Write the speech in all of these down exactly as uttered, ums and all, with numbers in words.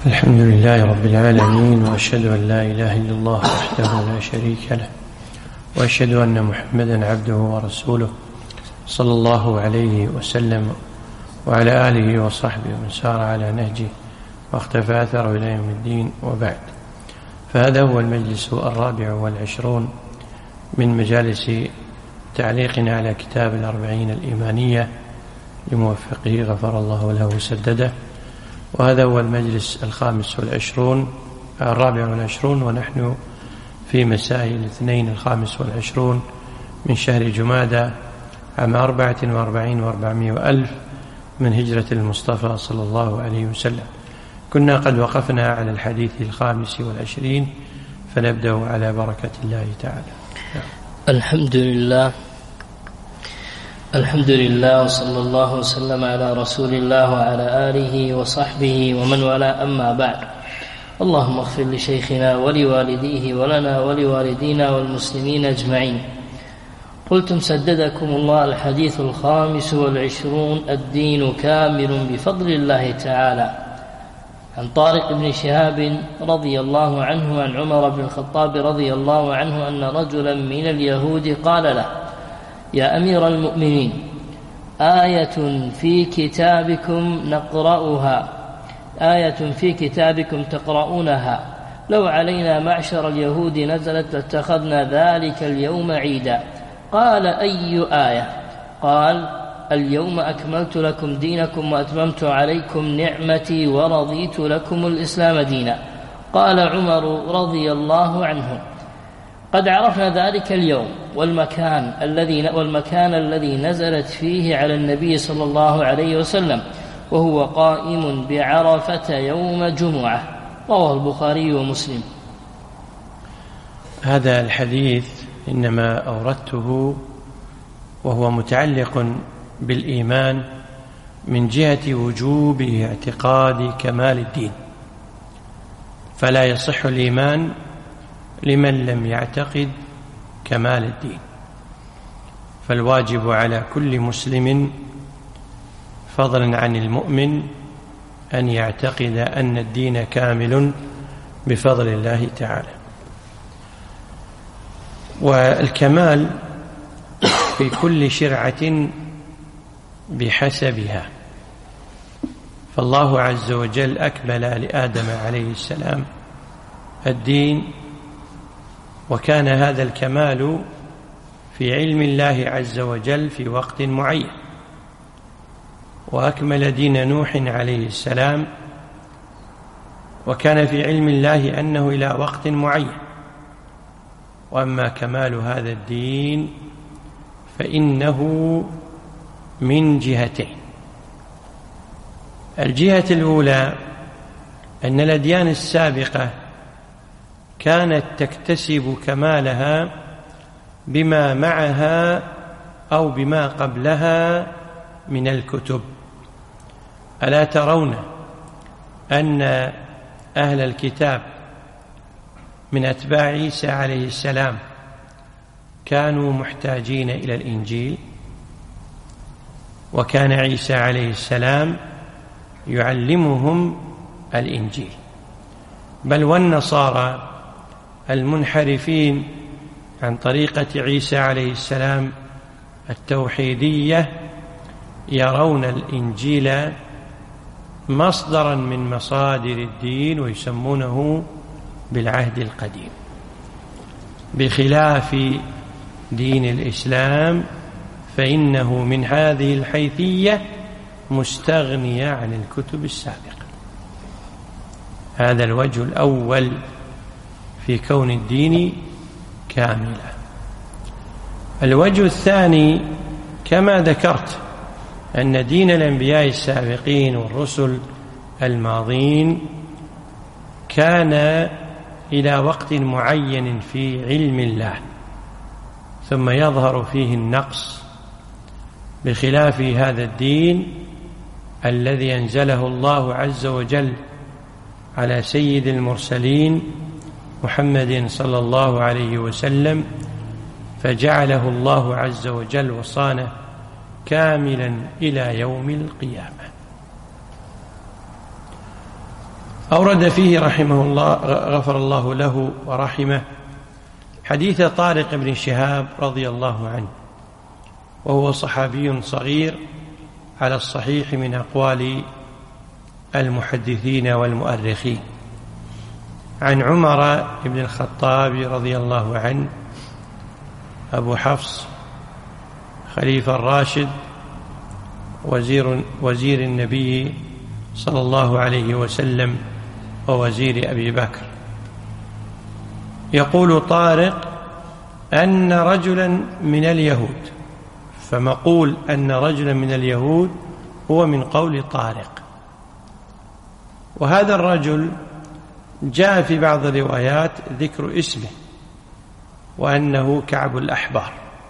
الحمد لله رب العالمين، وأشهد أن لا إله إلا الله وحده لا شريك له، وأشهد أن محمدا عبده ورسوله صلى الله عليه وسلم وعلى آله وصحبه ومن سار على نهجه واختفى أثره إلى يوم الدين، وبعد. فهذا هو المجلس الرابع والعشرون من مجالس تعليقنا على كتاب الأربعين الإيمانية لموفقه غفر الله له وسدده، وهذا هو المجلس الخامس والعشرون الرابع والعشرون، ونحن في مساء الاثنين الخامس والعشرون من شهر جمادى عام أربعة وأربعين وأربعمائة وألف من هجرة المصطفى صلى الله عليه وسلم. كنا قد وقفنا على الحديث الخامس والعشرين، فنبدأ على بركة الله تعالى. الحمد لله الحمد لله وصلى الله وسلم على رسول الله وعلى آله وصحبه ومن والاه، أما بعد. اللهم اغفر لشيخنا ولوالديه ولنا ولوالدينا والمسلمين أجمعين. قلتم سددكم الله الحديث الخامس والعشرون: الدين كامل بفضل الله تعالى. عن طارق بن شهاب رضي الله عنه عن عمر بن الخطاب رضي الله عنه أن رجلا من اليهود قال له: يا أمير المؤمنين، آية في كتابكم نقرأها آية في كتابكم تقرؤونها لو علينا معشر اليهود نزلت لاتخذنا ذلك اليوم عيدا. قال: أي آية؟ قال: اليوم أكملت لكم دينكم وأتممت عليكم نعمتي ورضيت لكم الإسلام دينا. قال عمر رضي الله عنه: قد عرفنا ذلك اليوم والمكان الذي والمكان الذي نزلت فيه على النبي صلى الله عليه وسلم، وهو قائم بعرفة يوم جمعة. رواه البخاري ومسلم. هذا الحديث إنما أوردته وهو متعلق بالإيمان من جهة وجوب اعتقاد كمال الدين، فلا يصح الإيمان لمن لم يعتقد كمال الدين. فالواجب على كل مسلم فضلا عن المؤمن أن يعتقد أن الدين كامل بفضل الله تعالى. والكمال في كل شرعة بحسبها، فالله عز وجل أكمل لآدم عليه السلام الدين، وكان هذا الكمال في علم الله عز وجل في وقت معين، وأكمل دين نوح عليه السلام وكان في علم الله أنه إلى وقت معين. وأما كمال هذا الدين فإنه من جهتين: الجهة الأولى أن الأديان السابقة كانت تكتسب كمالها بما معها أو بما قبلها من الكتب. ألا ترون أن أهل الكتاب من أتباع عيسى عليه السلام كانوا محتاجين إلى الإنجيل، وكان عيسى عليه السلام يعلمهم الإنجيل، بل والنصارى المنحرفين عن طريقة عيسى عليه السلام التوحيدية يرون الإنجيل مصدرا من مصادر الدين ويسمونه بالعهد القديم، بخلاف دين الإسلام فإنه من هذه الحيثية مستغنية عن الكتب السابقة. هذا الوجه الأول في كون الدين كاملا. الوجه الثاني كما ذكرت أن دين الأنبياء السابقين والرسل الماضين كان إلى وقت معين في علم الله، ثم يظهر فيه النقص، بخلاف هذا الدين الذي أنزله الله عز وجل على سيد المرسلين محمد صلى الله عليه وسلم، فجعله الله عز وجل وصانه كاملا إلى يوم القيامة. أورد فيه رحمه الله غفر الله له ورحمه حديث طارق بن شهاب رضي الله عنه، وهو صحابي صغير على الصحيح من أقوال المحدثين والمؤرخين، عن عمر بن الخطاب رضي الله عنه أبو حفص خليفة الراشد وزير, وزير النبي صلى الله عليه وسلم ووزير أبي بكر، يقول طارق أن رجلا من اليهود، فمقول أن رجلا من اليهود هو من قول طارق. وهذا الرجل جاء في بعض الروايات ذكر اسمه وأنه كعب الأحبار،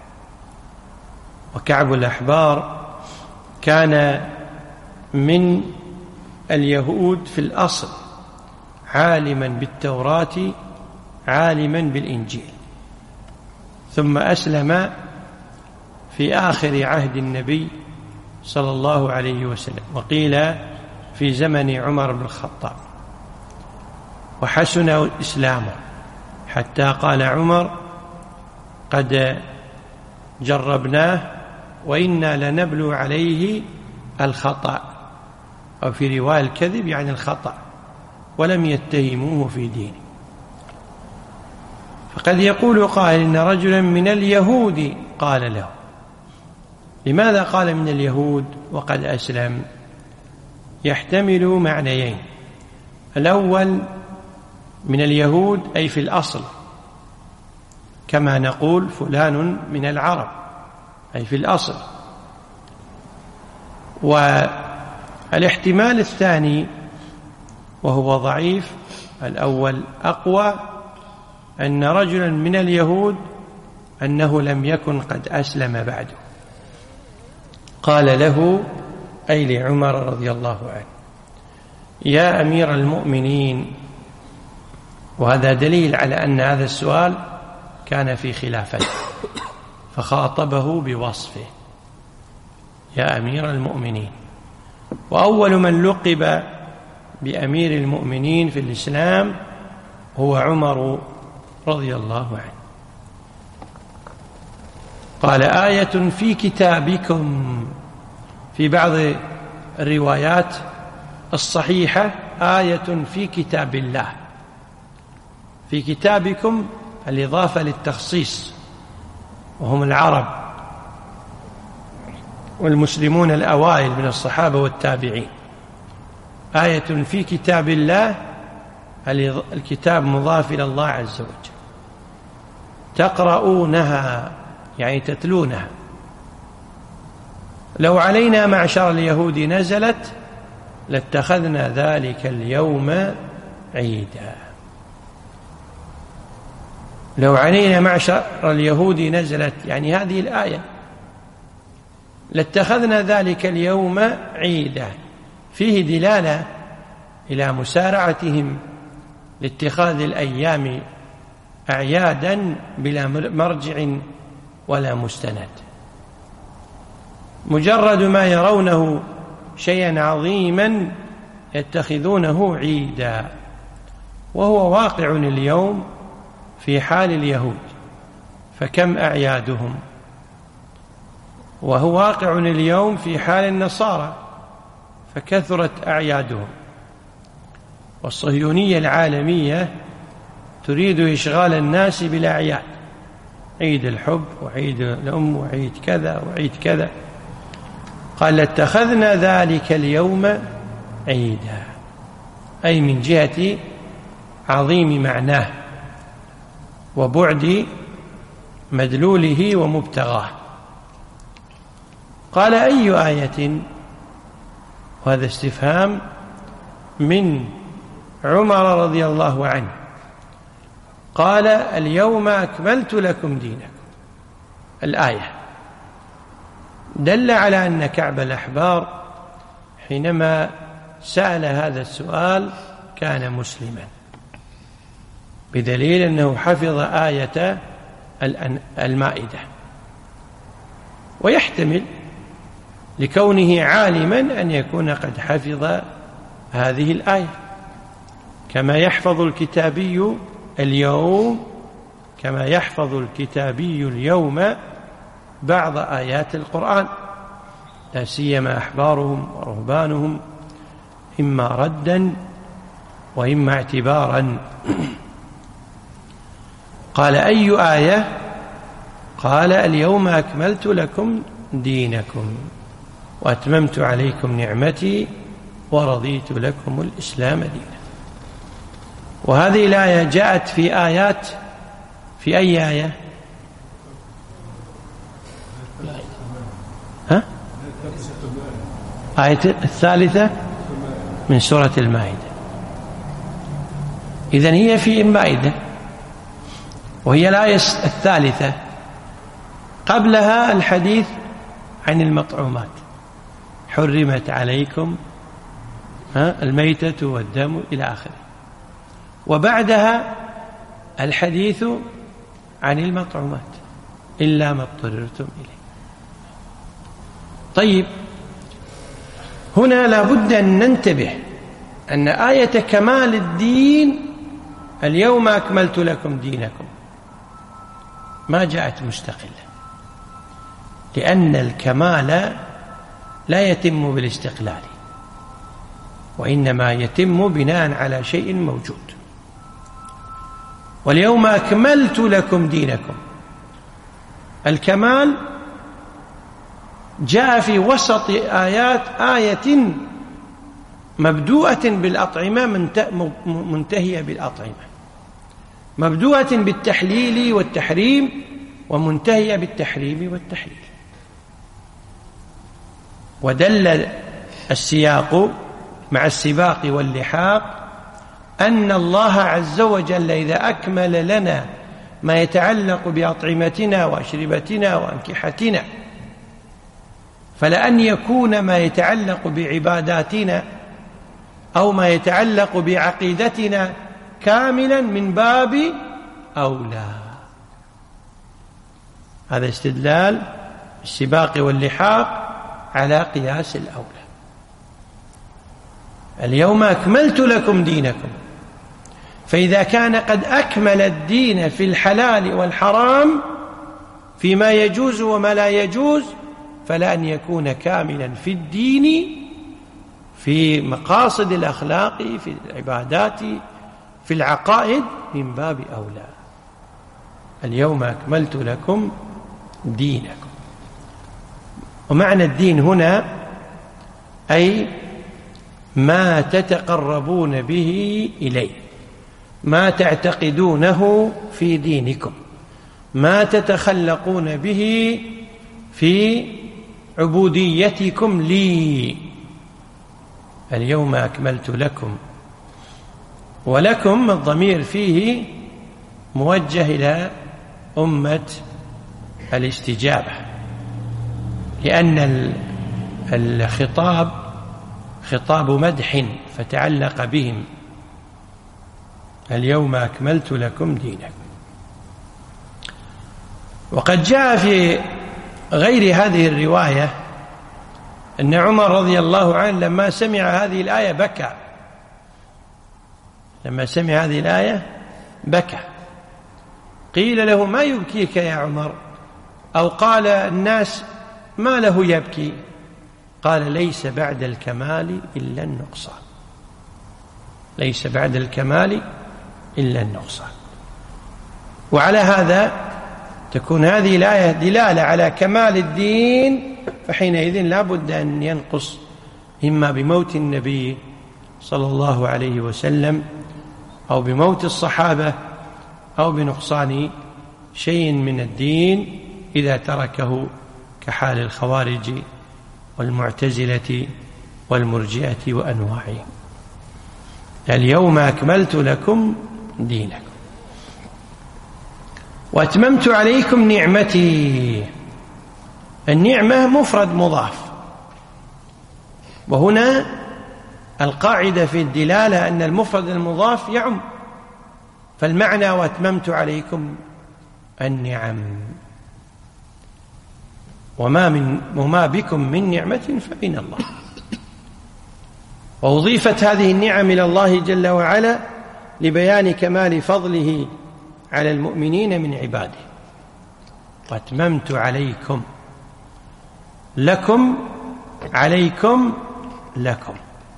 وكعب الأحبار كان من اليهود في الأصل، عالما بالتوراة عالما بالإنجيل، ثم أسلم في آخر عهد النبي صلى الله عليه وسلم، وقيل في زمن عمر بن الخطاب، وحسن إسلامه حتى قال عمر قد جربناه وإنا لنبلو عليه الخطأ، أو في رواية الكذب يعني الخطأ، ولم يتهموه في دينه. فقد يقول قائل إن رجلا من اليهود قال له. لماذا قال من اليهود وقد أسلم؟ يحتمل معنيين: الأول من اليهود أي في الأصل، كما نقول فلان من العرب أي في الأصل. والاحتمال الثاني وهو ضعيف، الأول أقوى، أن رجلا من اليهود أنه لم يكن قد أسلم بعده. قال له أي لعمر رضي الله عنه: يا أمير المؤمنين. وهذا دليل على أن هذا السؤال كان في خلافته، فخاطبه بوصفه: يا أمير المؤمنين. وأول من لقب بأمير المؤمنين في الإسلام هو عمر رضي الله عنه. قال: آية في كتابكم، في بعض الروايات الصحيحة آية في كتاب الله. في كتابكم الإضافة للتخصيص، وهم العرب والمسلمون الأوائل من الصحابة والتابعين. آية في كتاب الله، الكتاب مضاف إلى الله عز وجل، تقرؤونها يعني تتلونها. لو علينا معشر اليهود نزلت لاتخذنا ذلك اليوم عيدا. لو علينا معشر اليهود نزلت يعني هذه الآية، لاتخذنا ذلك اليوم عيدا، فيه دلالة إلى مسارعتهم لاتخاذ الأيام أعيادا بلا مرجع ولا مستند. مجرد ما يرونه شيئا عظيما يتخذونه عيدا، وهو واقع اليوم في حال اليهود، فكم أعيادهم، وهو واقع اليوم في حال النصارى، فكثرت أعيادهم. والصهيونية العالمية تريد إشغال الناس بالأعياد، عيد الحب وعيد الأم وعيد كذا وعيد كذا. قال: لاتخذنا ذلك اليوم عيدا، أي من جهة عظيم معناه وبعد مدلوله ومبتغاه. قال: أي آية؟ وهذا استفهام من عمر رضي الله عنه. قال: اليوم أكملت لكم دينكم. الآية دل على أن كعب الأحبار حينما سأل هذا السؤال كان مسلما، بدليل أنه حفظ آية المائدة. ويحتمل لكونه عالما أن يكون قد حفظ هذه الآية، كما يحفظ الكتابي اليوم كما يحفظ الكتابي اليوم بعض آيات القرآن، لا سيما أحبارهم ورهبانهم، إما ردا وإما اعتبارا. قال: أي آية؟ قال: اليوم أكملت لكم دينكم وأتممت عليكم نعمتي ورضيت لكم الإسلام دينا. وهذه الآية جاءت في آيات، في أي آية؟ ها؟ آية الثالثة من سورة المائدة. إذن هي في المائدة، وهي الآية الثالثة. قبلها الحديث عن المطعومات: حرمت عليكم الميتة والدم إلى آخره. وبعدها الحديث عن المطعومات إلا ما اضطررتم إليه. طيب، هنا لابد أن ننتبه أن آية كمال الدين اليوم أكملت لكم دينكم ما جاءت مستقلة، لأن الكمال لا يتم بالاستقلال، وإنما يتم بناء على شيء موجود. واليوم أكملت لكم دينكم، الكمال جاء في وسط آيات آية مبدوءة بالأطعمة منتهية بالأطعمة، مبدوءة بالتحليل والتحريم ومنتهية بالتحريم والتحليل. ودل السياق مع السباق واللحاق أن الله عز وجل إذا أكمل لنا ما يتعلق بأطعمتنا وأشربتنا وأنكحتنا، فلأن يكون ما يتعلق بعباداتنا أو ما يتعلق بعقيدتنا كاملا من باب أولى. هذا استدلال السباق واللحاق على قياس الأولى. اليوم أكملت لكم دينكم، فإذا كان قد أكمل الدين في الحلال والحرام، فيما يجوز وما لا يجوز، فلا أن يكون كاملا في الدين في مقاصد الأخلاق، في العبادات، في العقائد، من باب أولى. اليوم أكملت لكم دينكم. ومعنى الدين هنا أي ما تتقربون به إليه، ما تعتقدونه في دينكم، ما تتخلقون به في عبوديتكم لي. اليوم أكملت لكم، ولكم الضمير فيه موجه إلى أمة الاستجابة، لأن الخطاب خطاب مدح فتعلق بهم. اليوم أكملت لكم دينكم. وقد جاء في غير هذه الرواية أن عمر رضي الله عنه لما سمع هذه الآية بكى، لما سمع هذه الآية بكى. قيل له: ما يبكيك يا عمر؟ أو قال الناس: ما له يبكي؟ قال: ليس بعد الكمال إلا النقصان، ليس بعد الكمال إلا النقصان. وعلى هذا تكون هذه الآية دلالة على كمال الدين، فحينئذ لا بد أن ينقص، إما بموت النبي صلى الله عليه وسلم أو بموت الصحابة أو بنقصان شيء من الدين إذا تركه، كحال الخوارج والمعتزلة والمرجئة وأنواعهم. اليوم أكملت لكم دينكم وأتممت عليكم نعمتي. النعمة مفرد مضاف، وهنا القاعدة في الدلالة أن المفرد المضاف يعم، فالمعنى وأتممت عليكم النعم، وما, من وما بكم من نعمة فمن الله. وأضيفت هذه النعم إلى الله جل وعلا لبيان كمال فضله على المؤمنين من عباده. وأتممت عليكم، لكم، عليكم، لكم،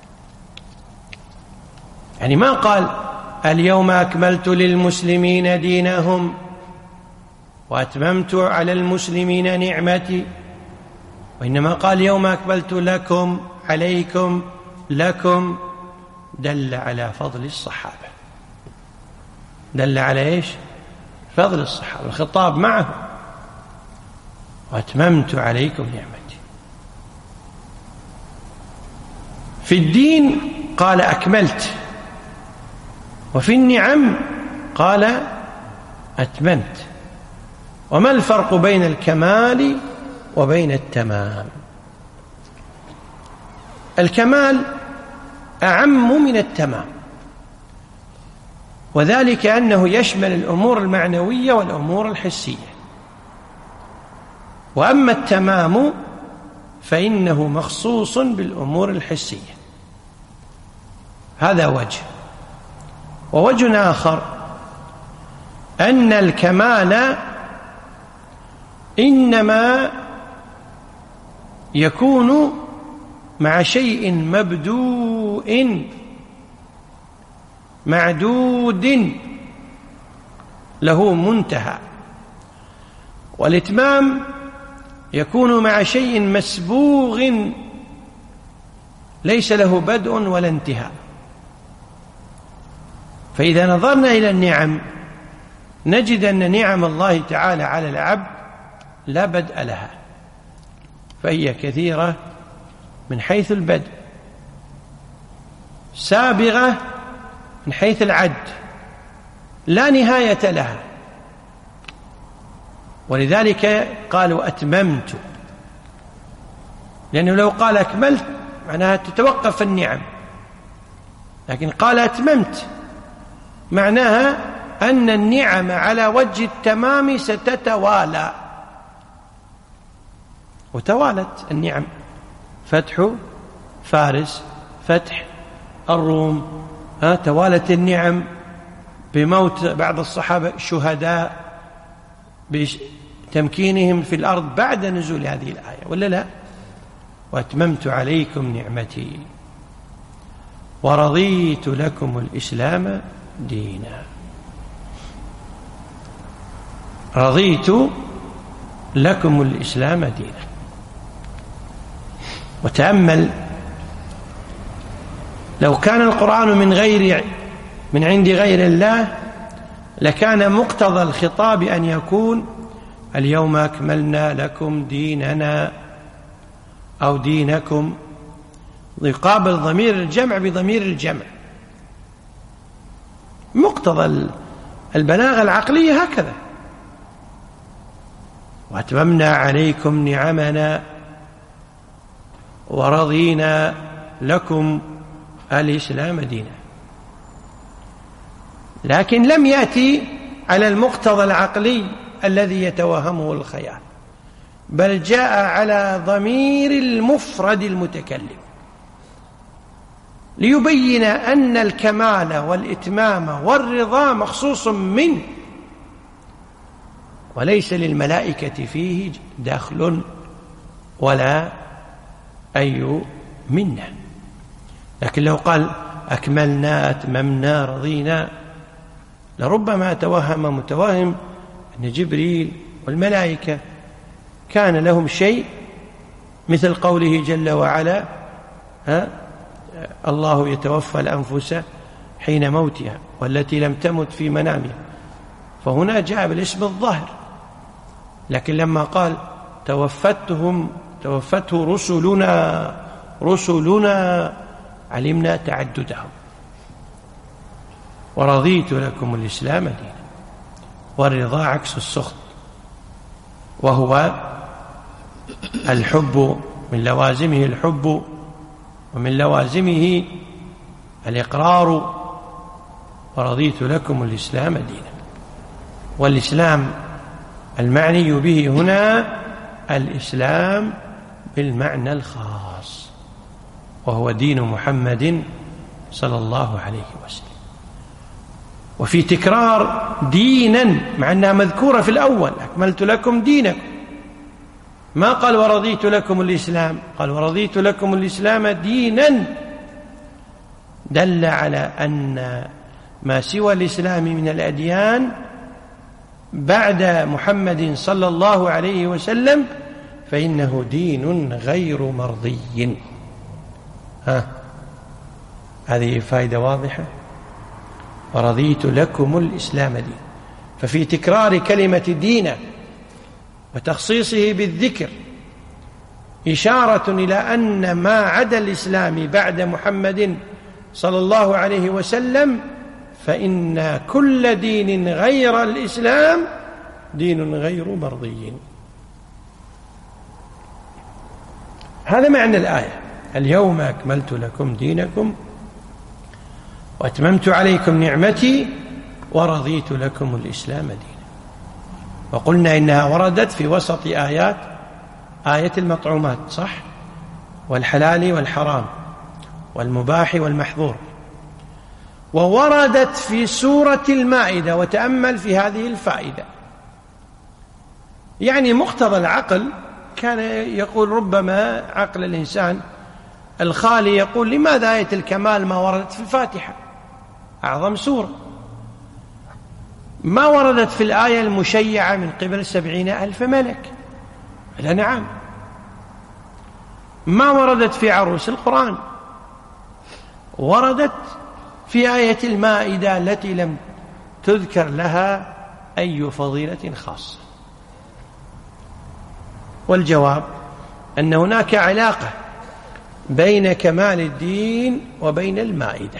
يعني ما قال اليوم أكملت للمسلمين دينهم وأتممت على المسلمين نعمتي، وإنما قال اليوم أكملت لكم، عليكم، لكم، دل على فضل الصحابة، دل على إيش؟ فضل الصحابة، الخطاب معه. وأتممت عليكم نعمتي. في الدين قال أكملت، وفي النعم قال أتممت. وما الفرق بين الكمال وبين التمام؟ الكمال أعم من التمام، وذلك أنه يشمل الأمور المعنوية والأمور الحسية. وأما التمام فإنه مخصوص بالأمور الحسية. هذا وجه. ووجه آخر أن الكمال إنما يكون مع شيء مبدوء معدود له منتهى، والإتمام يكون مع شيء مسبوغ ليس له بدء ولا انتهاء. فإذا نظرنا إلى النعم نجد أن نعم الله تعالى على العبد لا بدء لها، فهي كثيرة من حيث البدء، سابغة من حيث العد، لا نهاية لها. ولذلك قالوا أتممت، لأنه لو قال أكملت معناها تتوقف النعم، لكن قال أتممت معناها أن النعم على وجه التمام ستتوالى. وتوالت النعم، فتح فارس، فتح الروم، ها توالت النعم بموت بعض الصحابة شهداء، بتمكينهم في الأرض بعد نزول هذه الآية، ولا لا؟ وأتممت عليكم نعمتي ورضيت لكم الإسلام دينا. رضيت لكم الإسلام دينا. وتأمل، لو كان القرآن من غير من عند غير الله لكان مقتضى الخطاب أن يكون اليوم أكملنا لكم ديننا أو دينكم، يقابل ضمير الجمع بضمير الجمع. مقتضى البلاغة العقلية هكذا. وأتممنا عليكم نعمنا ورضينا لكم الإسلام دينا. لكن لم يأتي على المقتضى العقلي الذي يتوهمه الخيال، بل جاء على ضمير المفرد المتكلم ليبين أن الكمال والإتمام والرضا مخصوص منه، وليس للملائكة فيه دخل ولا أي منه. لكن لو قال أكملنا أتممنا رضينا لربما توهم متوهم أن جبريل والملائكة كان لهم شيء مثل قوله جل وعلا ها الله يتوفى الأنفس حين موتها والتي لم تمت في منامها، فهنا جاء بالاسم الظاهر. لكن لما قال توفتهم توفته رسلنا رسلنا علمنا تعددهم. ورضيت لكم الإسلام دينا. والرضا عكس السخط، وهو الحب، من لوازمه الحب، ومن لوازمه الإقرار. ورضيت لكم الإسلام دينا. والإسلام المعني به هنا الإسلام بالمعنى وفي تكرار دينا مع أنها مذكورة في الأول أكملت لكم دينكم، ما قال ورضيت لكم الإسلام، قال ورضيت لكم الإسلام دينا، دل على أن ما سوى الإسلام من الأديان بعد محمد صلى الله عليه وسلم فإنه دين غير مرضي. ها هذه فائدة واضحة. ورضيت لكم الإسلام دين، ففي تكرار كلمة دين وتخصيصه بالذكر إشارة إلى أن ما عدا الإسلام بعد محمد صلى الله عليه وسلم فإن كل دين غير الإسلام دين غير مرضي. هذا معنى الآية: اليوم أكملت لكم دينكم وأتممت عليكم نعمتي ورضيت لكم الإسلام دينا. وقلنا إنها وردت في وسط آيات آية المطعومات، صح؟ والحلال والحرام والمباح والمحظور، ووردت في سورة المائدة. وتأمل في هذه الفائدة، يعني مقتضى العقل كان يقول ربما عقل الإنسان الخالي يقول لماذا آية الكمال ما وردت في الفاتحة أعظم سورة، ما وردت في الآية المشيعة من قبل سبعين ألف ملك؟ لا نعم. ما وردت في عروس القرآن؟ وردت في آية المائدة التي لم تذكر لها أي فضيلة خاصة. والجواب أن هناك علاقة بين كمال الدين وبين المائدة.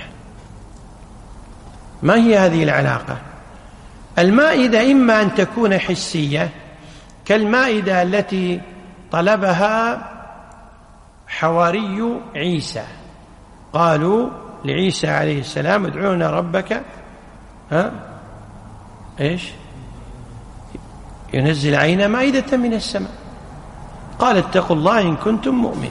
ما هي هذه العلاقة؟ المائدة إما أن تكون حسية كالمائدة التي طلبها حواري عيسى، قالوا لعيسى عليه السلام ادعو لنا ربك ها إيش ينزل علينا مائدة من السماء، قال اتقوا الله إن كنتم مؤمنين.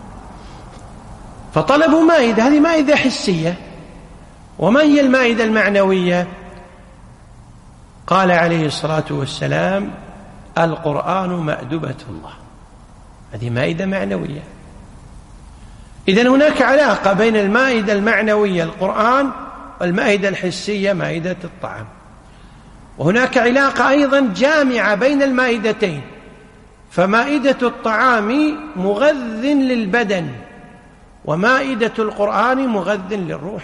فطلبوا مائدة، هذه مائدة حسية. وما هي المائدة المعنوية؟ قال عليه الصلاة والسلام القرآن مأدبة الله، هذه مائدة معنوية. إذن هناك علاقة بين المائدة المعنوية القرآن والمائدة الحسية مائدة الطعام. وهناك علاقة أيضا جامعة بين المائدتين، فمائدة الطعام مغذ للبدن ومائدة القرآن مغذ للروح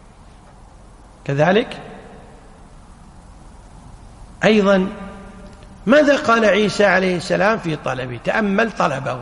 كذلك. أيضا ماذا قال عيسى عليه السلام في طلبه؟ تأمل طلبه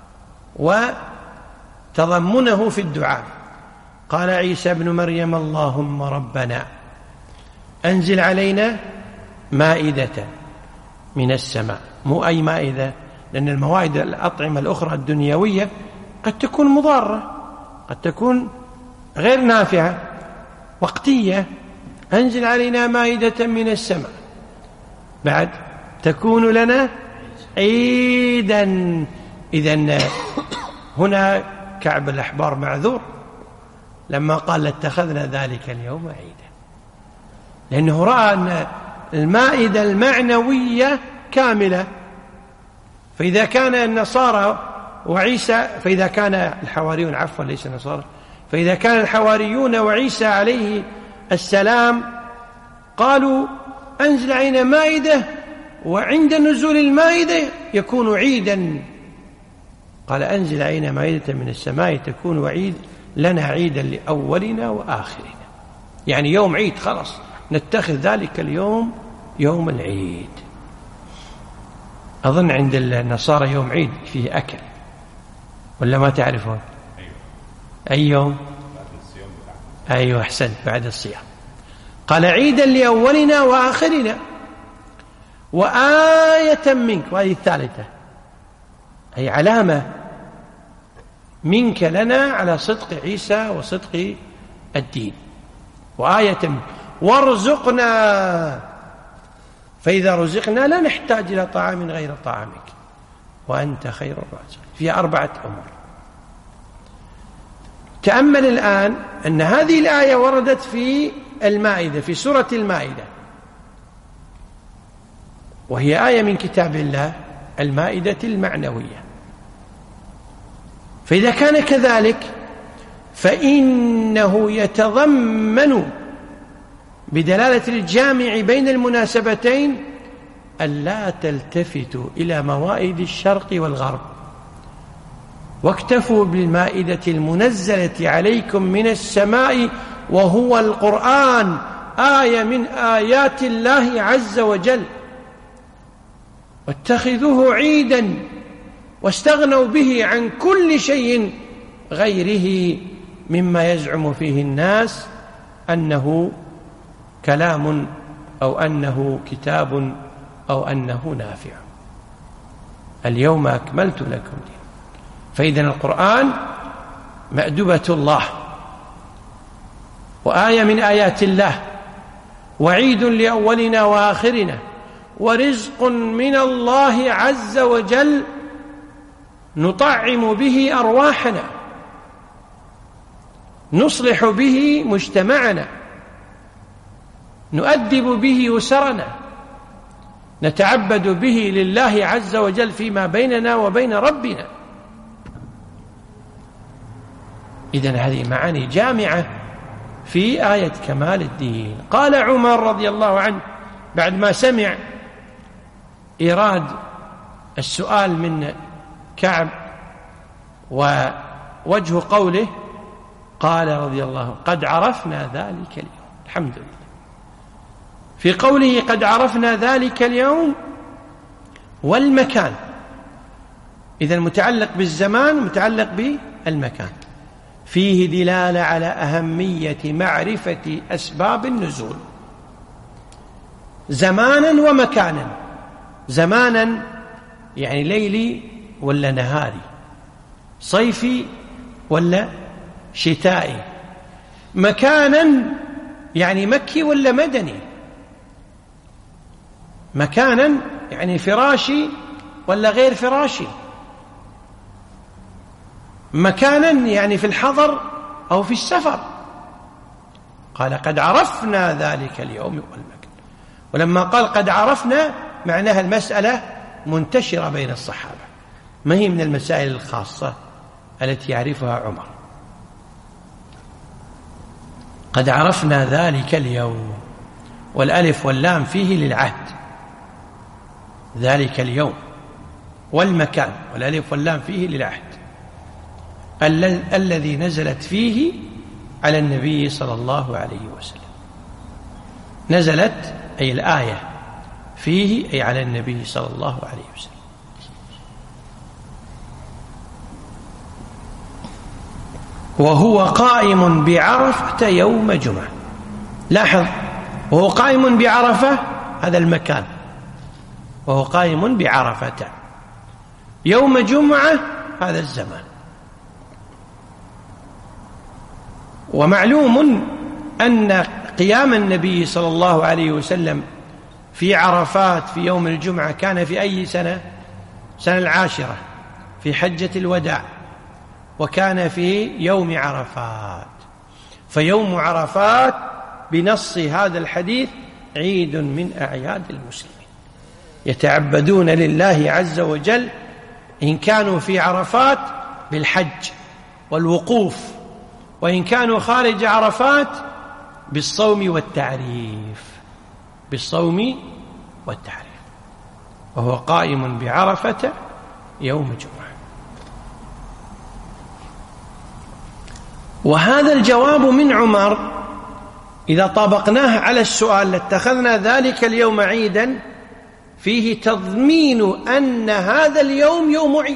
وتضمنه في الدعاء. قال عيسى ابن مريم اللهم ربنا أنزل علينا مائدة من السماء. مو أي مائدة، لأن الموائد الأطعمة الأخرى الدنيوية قد تكون مضارة، قد تكون غير نافعة وقتية. أنزل علينا مائدة من السماء، بعد تكون لنا عيدا. إذن هنا كعب الأحبار معذور لما قال لاتخذنا ذلك اليوم عيدا، لأنه رأى أن المائدة المعنوية كاملة. فإذا كان النصارى وعيسى فإذا كان الحواريون عفوا ليس النصارى فإذا كان الحواريون وعيسى عليه السلام قالوا أنزل علينا مائدة، وعند نزول المائدة يكون عيدا، قال أنزل علينا مائدة من السماء تكون عيد لنا عيدا لأولنا وآخرنا، يعني يوم عيد خلاص نتخذ ذلك اليوم يوم العيد. أظن عند النصارى يوم عيد فيه أكل ولا ما تعرفون؟ أي يوم؟ أيوة أحسنت، بعد الصيام. قال عيدا لأولنا وآخرنا وآية منك، وهذه الثالثة أي علامة منك لنا على صدق عيسى وصدق الدين. وآية منك وارزقنا، فإذا رزقنا لا نحتاج إلى طعام غير طعامك وأنت خير الرازقين. فيها أربعة أمور. تأمل الآن أن هذه الآية وردت في المائدة، في سورة المائدة، وهي آية من كتاب الله، المائدة المعنوية. فإذا كان كذلك فإنه يتضمن بدلالة الجامع بين المناسبتين ألا تلتفتوا إلى موائد الشرق والغرب، واكتفوا بالمائدة المنزلة عليكم من السماء وهو القرآن، آية من آيات الله عز وجل، واتخذوه عيدا واستغنوا به عن كل شيء غيره مما يزعم فيه الناس أنه كلام أو أنه كتاب أو أنه نافع. اليوم أكملت لكم دين. فإذا القرآن مأدبة الله وآية من آيات الله، وعيد لأولنا وآخرنا، ورزق من الله عز وجل نطعم به أرواحنا، نصلح به مجتمعنا، نؤدب به أسرنا، نتعبد به لله عز وجل فيما بيننا وبين ربنا. إذن هذه معاني جامعة في آية كمال الدين. قال عمر رضي الله عنه بعد ما سمع إيراد السؤال من كعب ووجه قوله، قال رضي الله عنه: قد عرفنا ذلك اليوم. الحمد لله. في قوله قد عرفنا ذلك اليوم والمكان، إذن متعلق بالزمان متعلق بالمكان، فيه دلالة على أهمية معرفة أسباب النزول زمانا ومكانا. زمانا يعني ليلي ولا نهاري، صيفي ولا شتائي، مكانا يعني مكي ولا مدني، مكانا يعني فراشي ولا غير فراشي، مكانا يعني في الحضر أو في السفر. قال قد عرفنا ذلك اليوم والمكان. ولما قال قد عرفنا معناها المسألة منتشرة بين الصحابة، ما هي من المسائل الخاصة التي يعرفها عمر. قد عرفنا ذلك اليوم، والألف واللام فيه للعهد، ذلك اليوم، والمكان والألف واللام فيه للعهد الذي نزلت فيه على النبي صلى الله عليه وسلم. نزلت أي الآية فيه أي على النبي صلى الله عليه وسلم. وهو قائم بعرفة يوم جمعة. لاحظ، وهو قائم بعرفة، هذا المكان، وهو قائم بعرفة يوم جمعة، هذا الزمان. ومعلوم أن قيام النبي صلى الله عليه وسلم في عرفات في يوم الجمعة كان في أي سنة؟ سنة العاشرة في حجة الوداع، وكان في يوم عرفات. فيوم عرفات بنص هذا الحديث عيد من أعياد المسلمين، يتعبدون لله عز وجل إن كانوا في عرفات بالحج والوقوف، وإن كانوا خارج عرفات بالصوم والتعريف، بالصوم والتعريف. وهو قائم بعرفة يوم الجمعة. وهذا الجواب من عمر إذا طابقناه على السؤال لاتخذنا ذلك اليوم عيدا، فيه تضمين أن هذا اليوم يوم عيد.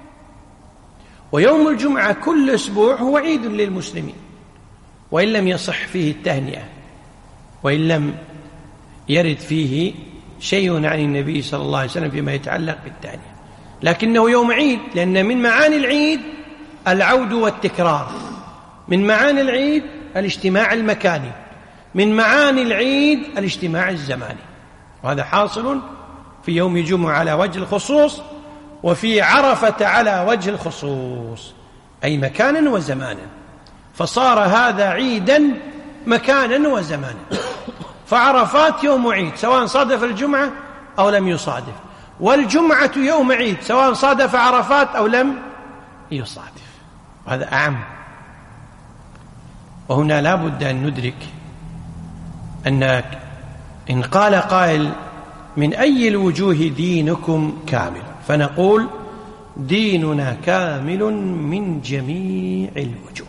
ويوم الجمعة كل أسبوع هو عيد للمسلمين، وإن لم يصح فيه التهنئة، وإن لم يرد فيه شيء عن النبي صلى الله عليه وسلم فيما يتعلق بالتهنئة، لكنه يوم عيد، لأن من معاني العيد العود والتكرار، من معاني العيد الاجتماع المكاني، من معاني العيد الاجتماع الزماني. وهذا حاصل في يوم الجمعة على وجه الخصوص، وفي عرفة على وجه الخصوص، أي مكانا وزمانا. فصار هذا عيدا مكانا وزمانا. فعرفات يوم عيد سواء صادف الجمعة أو لم يصادف، والجمعة يوم عيد سواء صادف عرفات أو لم يصادف. هذا أعم. وهنا لا بد أن ندرك أنك إن قال قائل من أي الوجوه دينكم كامل، فنقول ديننا كامل من جميع الوجوه.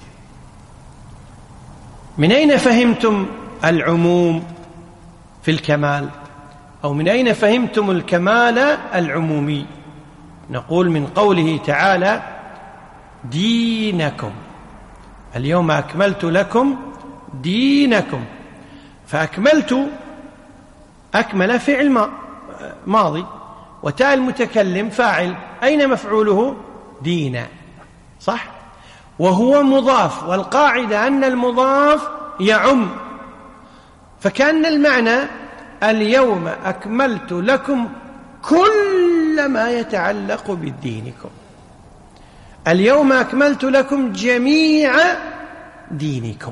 من أين فهمتم العموم في الكمال؟ أو من أين فهمتم الكمال العمومي؟ نقول من قوله تعالى دينكم، اليوم أكملت لكم دينكم. فأكملت أكمل فعل ماضي، وتاء المتكلم فاعل، أين مفعوله؟ دينا، صح؟ وهو مضاف، والقاعدة أن المضاف يعم، فكأن المعنى اليوم أكملت لكم كل ما يتعلق بدينكم، اليوم أكملت لكم جميع دينكم.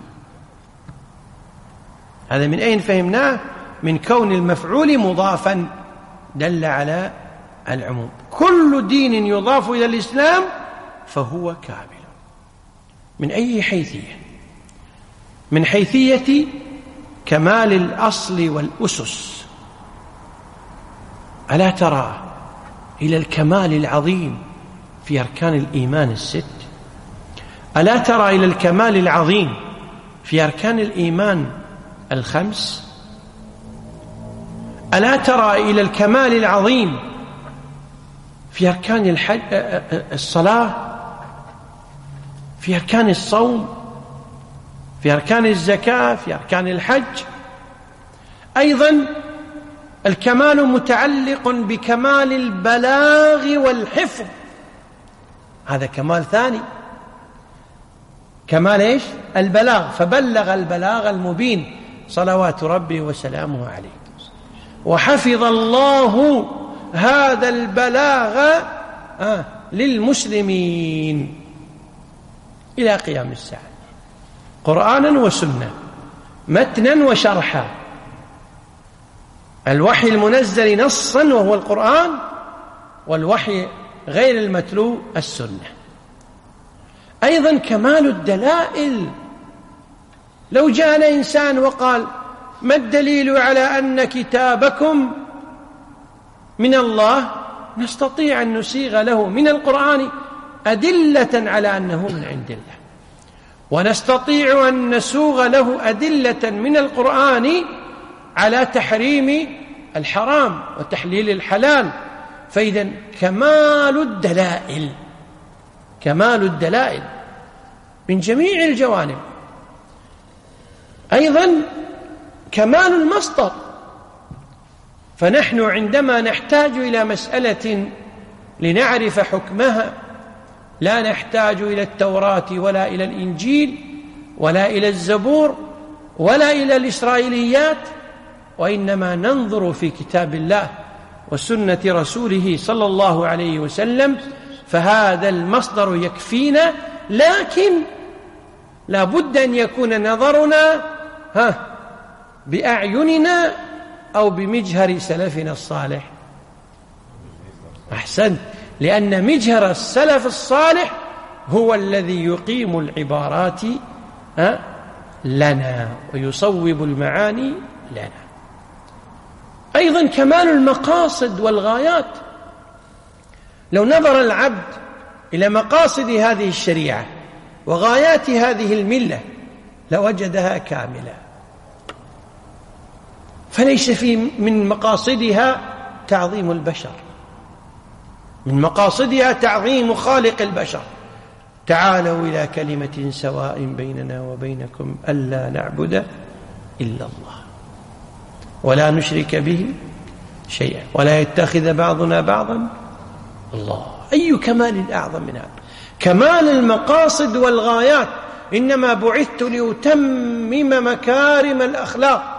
هذا من أين فهمناه؟ من كون المفعول مضافا دل على العموم. كل دين يضاف إلى الإسلام فهو كامل. من أي حيثية؟ من حيثية كمال الأصل والأسس. ألا ترى إلى الكمال العظيم في أركان الإيمان الست؟ ألا ترى إلى الكمال العظيم في أركان الإيمان الخمس؟ ألا ترى إلى الكمال العظيم في أركان الحج الصلاة، في أركان الصوم، في أركان الزكاة، في أركان الحج؟ أيضا الكمال متعلق بكمال البلاغ والحفظ، هذا كمال ثاني. كمال إيش؟ البلاغ، فبلغ البلاغ المبين صلوات ربي وسلامه عليه. وحفظ الله هذا البلاغ آه للمسلمين إلى قيام الساعة، قرآنا وسنة، متنا وشرحا، الوحي المنزل نصا وهو القرآن، والوحي غير المتلو السنة. أيضا كمال الدلائل. لو جاءنا إنسان وقال ما الدليل على أن كتابكم من الله، نستطيع أن نسيغ له من القرآن أدلة على أنه من عند الله، ونستطيع أن نسوغ له أدلة من القرآن على تحريم الحرام وتحليل الحلال. فإذا كمال الدلائل، كمال الدلائل من جميع الجوانب. أيضا كمال المصدر، فنحن عندما نحتاج إلى مسألة لنعرف حكمها لا نحتاج إلى التوراة ولا إلى الإنجيل ولا إلى الزبور ولا إلى الإسرائيليات، وإنما ننظر في كتاب الله وسنة رسوله صلى الله عليه وسلم، فهذا المصدر يكفينا. لكن لا بد أن يكون نظرنا ها بأعيننا أو بمجهر سلفنا الصالح. أحسنت، لأن مجهر السلف الصالح هو الذي يقيم العبارات لنا ويصوب المعاني لنا. أيضا كمال المقاصد والغايات. لو نظر العبد إلى مقاصد هذه الشريعة وغايات هذه الملة لوجدها كاملة، فليس في من مقاصدها تعظيم البشر، من مقاصدها تعظيم خالق البشر. تعالوا إلى كلمة سواء بيننا وبينكم ألا نعبد إلا الله ولا نشرك به شيئا ولا يتخذ بعضنا بعضا. الله، أي كمال أعظم من هذا؟ كمال المقاصد والغايات. إنما بعثت لأتمم مكارم الأخلاق.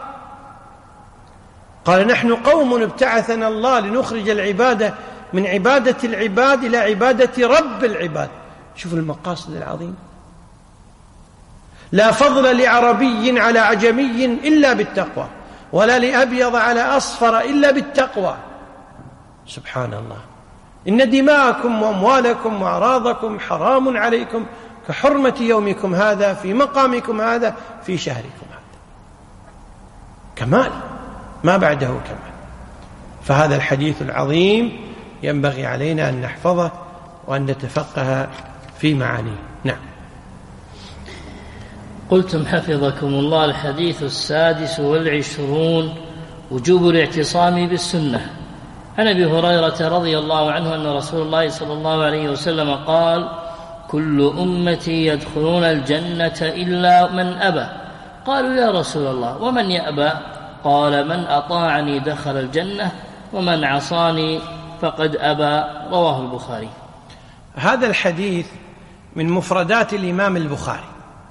قال نحن قوم ابتعثنا الله لنخرج العبادة من عبادة العباد إلى عبادة رب العباد. شوف المقاصد العظيمة. لا فضل لعربي على عجمي إلا بالتقوى، ولا لأبيض على أصفر إلا بالتقوى. سبحان الله. إن دماءكم وأموالكم وأعراضكم حرام عليكم كحرمة يومكم هذا في مقامكم هذا في شهركم هذا. كمال ما بعده كمال. فهذا الحديث العظيم ينبغي علينا أن نحفظه وأن نتفقه في معانيه. نعم. قلتم حفظكم الله: الحديث السادس والعشرون وجوب الاعتصام بالسنة. عن أبي هريرة رضي الله عنه أن رسول الله صلى الله عليه وسلم قال: كل أمتي يدخلون الجنة إلا من أبى. قالوا: يا رسول الله ومن يأبى؟ قال: من أطاعني دخل الجنة ومن عصاني فقد أبى. رواه البخاري. هذا الحديث من مفردات الإمام البخاري،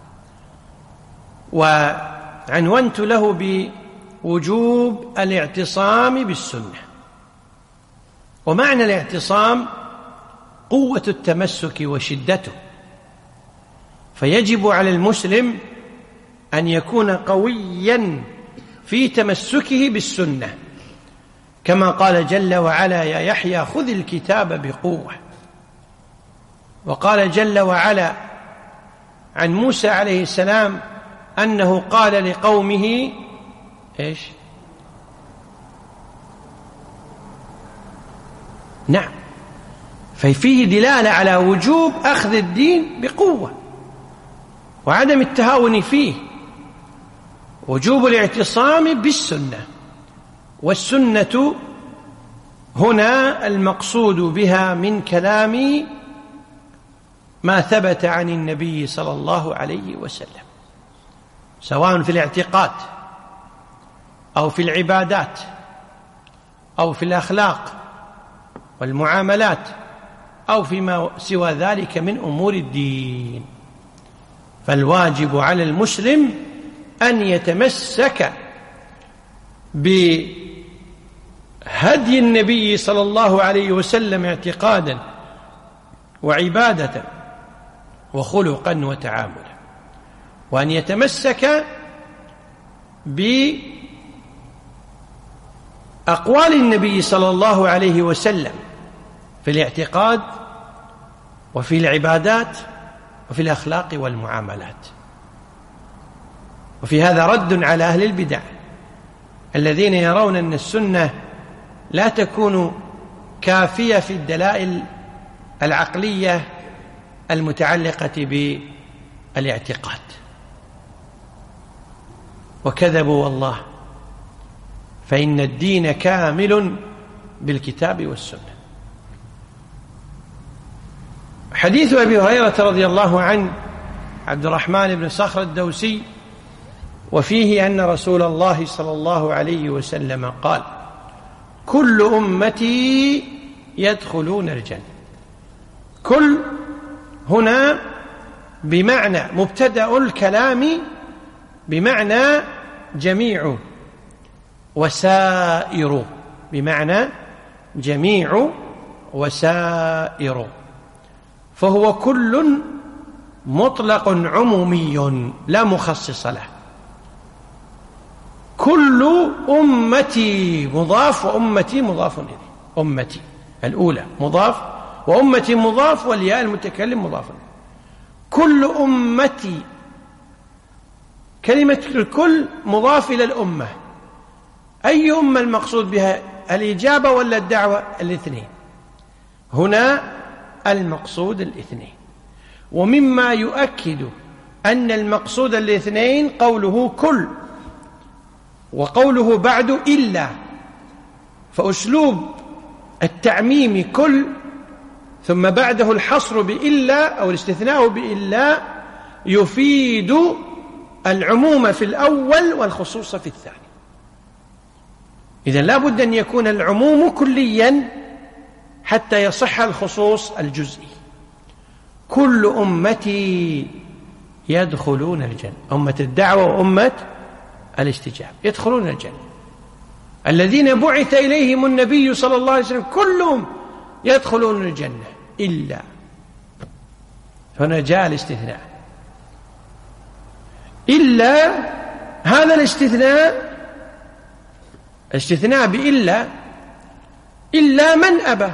وعنونت له بوجوب الاعتصام بالسنة. ومعنى الاعتصام قوة التمسك وشدته، فيجب على المسلم أن يكون قويا في تمسكه بالسنة، كما قال جل وعلا: يا يحيى خذ الكتاب بقوة. وقال جل وعلا عن موسى عليه السلام أنه قال لقومه إيش؟ نعم. ففيه دلالة على وجوب أخذ الدين بقوة وعدم التهاون فيه. وجوب الاعتصام بالسنة، والسنة هنا المقصود بها من كلام ما ثبت عن النبي صلى الله عليه وسلم، سواء في الاعتقاد أو في العبادات أو في الأخلاق والمعاملات أو فيما سوى ذلك من أمور الدين. فالواجب على المسلم أن يتمسك بهدي النبي صلى الله عليه وسلم اعتقادا وعبادة وخلقا وتعاملا، وأن يتمسك بأقوال النبي صلى الله عليه وسلم في الاعتقاد وفي العبادات وفي الأخلاق والمعاملات. وفي هذا رد على أهل البدع الذين يرون أن السنة لا تكون كافية في الدلائل العقلية المتعلقة بالاعتقاد، وكذبوا والله، فإن الدين كامل بالكتاب والسنة. حديث أبي هريرة رضي الله عنه عبد الرحمن بن صخر الدوسي، وفيه أن رسول الله صلى الله عليه وسلم قال: كل أمتي يدخلون الجنة. كل هنا بمعنى مبتدأ الكلام بمعنى جميع، وسائر بمعنى جميع وسائر، فهو كل مطلق عمومي لا مخصص له. كل أمتي مضاف وأمتي مضاف إليه. أمتي الأولى مضاف وأمتي مضاف والياء المتكلم مضاف إليه. كل أمتي، كلمة الكل مضاف إلى الأمة. أي أمة المقصود بها؟ الإجابة ولا الدعوة؟ الاثنين. هنا المقصود الاثنين. ومما يؤكد أن المقصود الاثنين قوله كل، وقوله بعد إلا، فأسلوب التعميم كل ثم بعده الحصر بإلا أو الاستثناء بإلا يفيد العموم في الأول والخصوص في الثاني. إذن لا بد أن يكون العموم كليا حتى يصح الخصوص الجزئي. كل أمتي يدخلون الجنة، أمة الدعوة وأمة الاستجابة يدخلون الجنة. الذين بعث إليهم النبي صلى الله عليه وسلم كلهم يدخلون الجنة إلا، هنا جاء الاستثناء. إلا هذا الاستثناء، استثناء بإلا، إلا من أبى،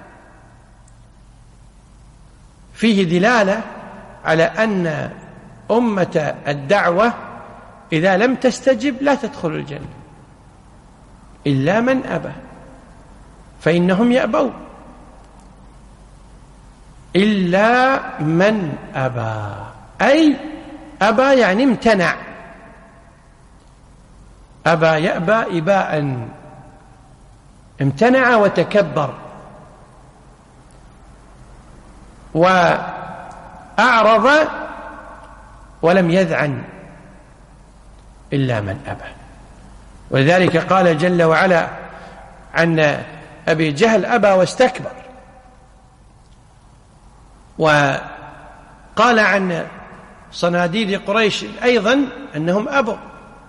فيه دلالة على أن أمة الدعوة إذا لم تستجب لا تدخل الجنة، إلا من أبى، فإنهم يأبون، إلا من أبى، أي أبى يعني امتنع، أبى يأبى إباء، امتنع وتكبر وأعرض ولم يذعن، إلا من أبى. ولذلك قال جل وعلا عن أبي جهل: أبى واستكبر. وقال عن صناديد قريش أيضا أنهم أبوا،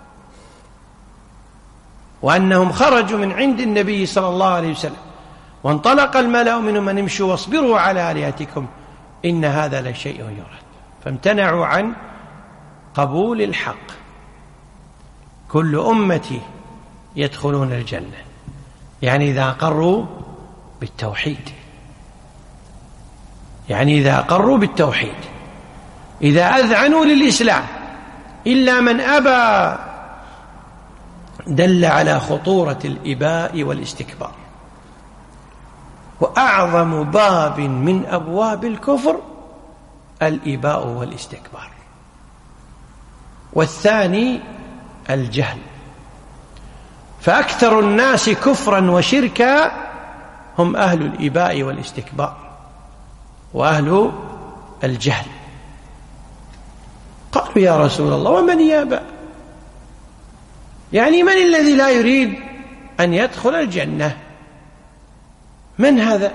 وأنهم خرجوا من عند النبي صلى الله عليه وسلم، وانطلق الملأ منهم أن امشوا واصبروا على آلهتكم إن هذا لشيء يراد، فامتنعوا عن قبول الحق. كل أمتي يدخلون الجنة، يعني إذا أقروا بالتوحيد، يعني إذا أقروا بالتوحيد، إذا أذعنوا للإسلام، إلا من أبى، دل على خطورة الإباء والاستكبار. وأعظم باب من أبواب الكفر الإباء والاستكبار، والثاني الجهل. فأكثر الناس كفرا وشركا هم أهل الإباء والاستكبار وأهل الجهل. قالوا: يا رسول الله، ومن يأبى؟ يعني من الذي لا يريد أن يدخل الجنة؟ من هذا؟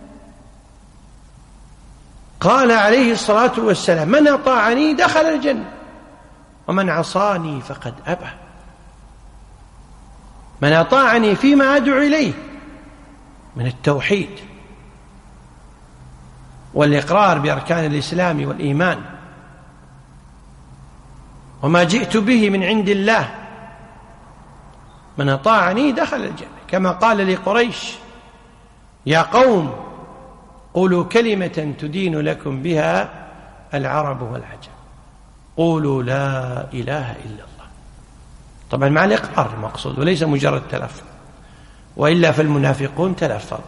قال عليه الصلاة والسلام: من أطاعني دخل الجنة، ومن عصاني فقد أبى. من أطاعني فيما أدعو إليه من التوحيد والإقرار بأركان الإسلام والإيمان وما جئت به من عند الله، من أطاعني دخل الجنة، كما قال لقريش: يا قوم قولوا كلمة تدين لكم بها العرب والعجم، قولوا لا إله إلا الله. طبعا مع الإقرار المقصود، وليس مجرد تلفظ، وإلا فالمنافقون تلفظ.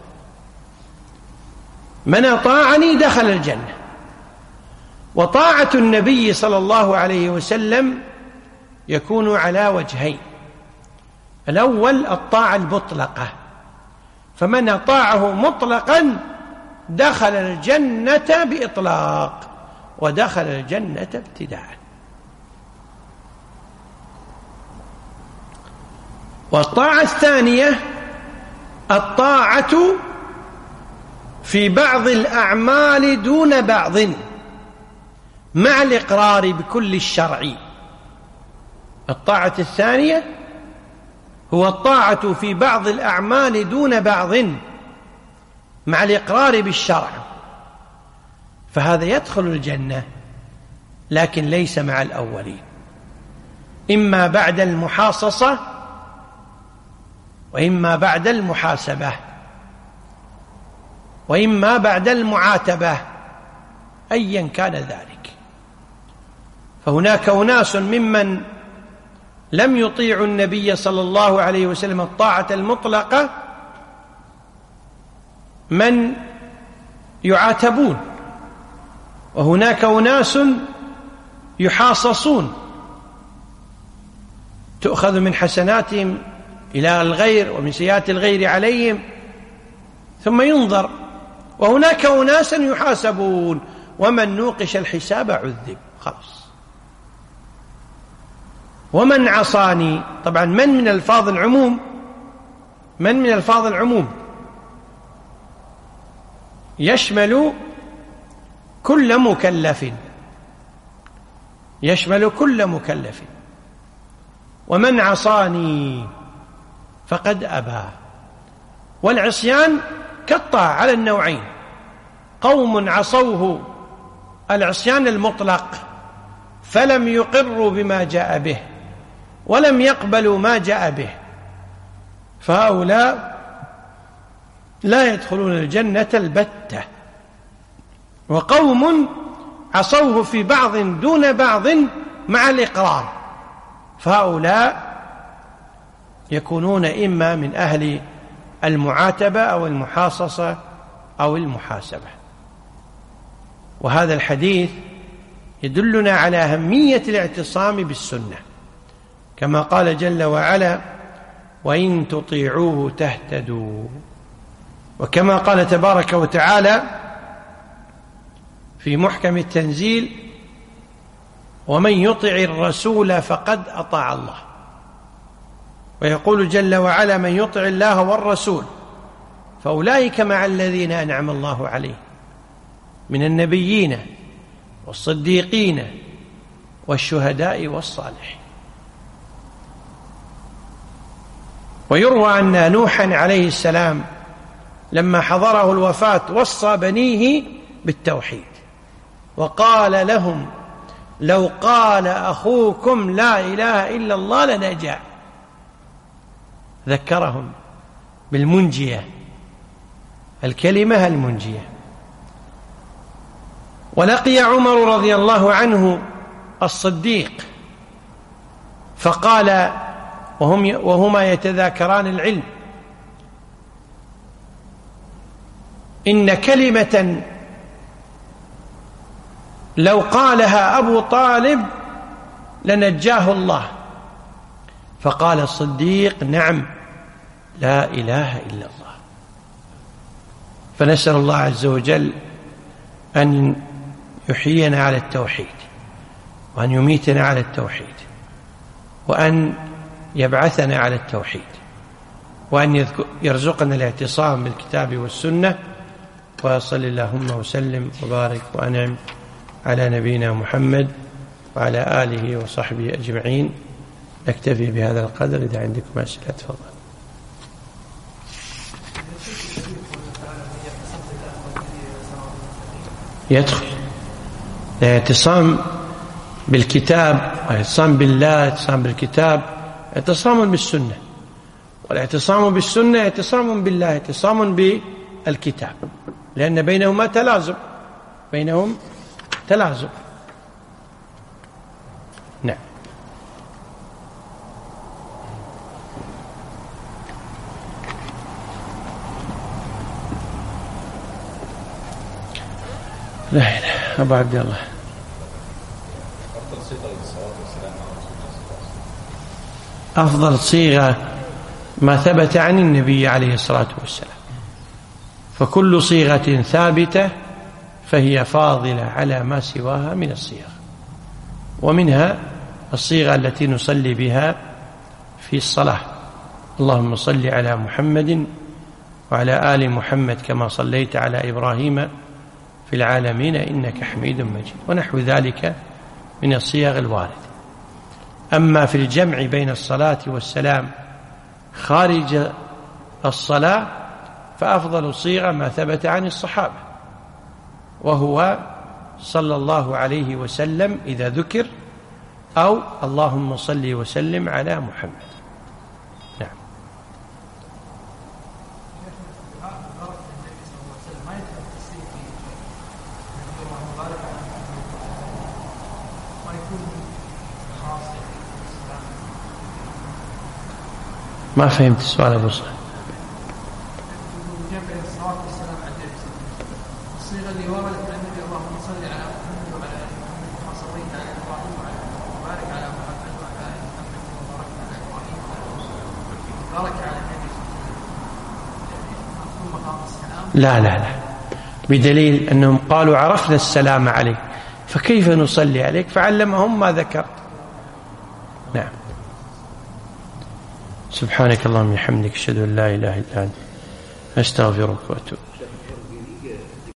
من أطاعني دخل الجنة. وطاعة النبي صلى الله عليه وسلم يكون على وجهين: الأول الطاعة المطلقة، فمن أطاعه مطلقا دخل الجنة بإطلاق، ودخل الجنة ابتداء. والطاعة الثانية الطاعة في بعض الأعمال دون بعض، مع الإقرار بكل الشرع. الطاعة الثانية هو الطاعة في بعض الأعمال دون بعض، مع الإقرار بالشرع، فهذا يدخل الجنة، لكن ليس مع الأولين، إما بعد المحاصصة وإما بعد المحاسبة وإما بعد المعاتبة، أيا كان ذلك. فهناك أناس ممن لم يطيعوا النبي صلى الله عليه وسلم الطاعة المطلقة من يعاتبون، وهناك أناس يحاصصون، تؤخذ من حسناتهم إلى الغير ومن سيئات الغير عليهم ثم ينظر. وهناك أناس يحاسبون، ومن نوقش الحساب عذب، خلاص. ومن عصاني، طبعا من من الفاظ العموم، من من الفاظ العموم يشمل كل مكلف، يشمل كل مكلف. ومن عصاني فقد أبى. والعصيان كالطاعة على النوعين: قوم عصوه العصيان المطلق فلم يقروا بما جاء به ولم يقبلوا ما جاء به، فهؤلاء لا يدخلون الجنة البتة. وقوم عصوه في بعض دون بعض مع الإقرار، فهؤلاء يكونون إما من أهل المعاتبة أو المحاصصة أو المحاسبة. وهذا الحديث يدلنا على أهمية الاعتصام بالسنة، كما قال جل وعلا: وإن تطيعوه تهتدوا. وكما قال تبارك وتعالى في محكم التنزيل: ومن يطع الرسول فقد أطاع الله. ويقول جل وعلا: من يطع الله والرسول فأولئك مع الذين أنعم الله عليهم من النبيين والصديقين والشهداء والصالحين. ويروى أن نوحا عليه السلام لما حضره الوفاة وصى بنيه بالتوحيد، وقال لهم: لو قال أخوكم لا إله إلا الله لنجا. ذكرهم بالمنجية، الكلمة المنجية. ولقي عمر رضي الله عنه الصديق فقال وهم وهما يتذاكران العلم: إن كلمة لو قالها أبو طالب لنجاه الله. فقال الصديق: نعم، لا إله إلا الله. فنسأل الله عز وجل أن يحيينا على التوحيد، وأن يميتنا على التوحيد، وأن يبعثنا على التوحيد، وأن يرزقنا الاعتصام بالكتاب والسنة. وصل اللهم وسلم وبارك وأنعم على نبينا محمد وعلى آله وصحبه أجمعين. نكتفي بهذا القدر. إذا عندكم أسئلة تفضل. يدخل الاعتصام بالكتاب، الاعتصام بالله، الاعتصام بالكتاب، اعتصام بالسنة. والاعتصام بالسنة اعتصام بالله، اعتصام بالكتاب، لأن بينهما تلازم، بينهم تلازم. نعم. لا إله. أبو عبد الله، أفضل صيغة ما ثبت عن النبي عليه الصلاة والسلام، فكل صيغة ثابتة فهي فاضلة على ما سواها من الصيغ. ومنها الصيغة التي نصلي بها في الصلاة: اللهم صل على محمد وعلى آل محمد كما صليت على إبراهيم في العالمين إنك حميد مجيد، ونحو ذلك من الصيغ الواردة. أما في الجمع بين الصلاة والسلام خارج الصلاة فأفضل صيغة ما ثبت عن الصحابة، وهو صلى الله عليه وسلم إذا ذكر، أو اللهم صل وسلم على محمد. نعم. ما فهمت السؤال أبو صالح. الصيغة اللي وردت عن النبي: اللهم صل على محمد وعلى آل محمد كما صليت على إبراهيم وعلى وبارك على محمد وعلى آل محمد كما باركت على إبراهيم وعلى بارك على النبي ثم قام السلام. لا لا لا، بدليل أنهم قالوا: عرفنا السلام عليك فكيف نصلي عليك؟ فعلمهم ما ذكرت. نعم. سبحانك اللهم وبحمدك أشهد أن لا إله إلا أنت أستغفرك وأتوب.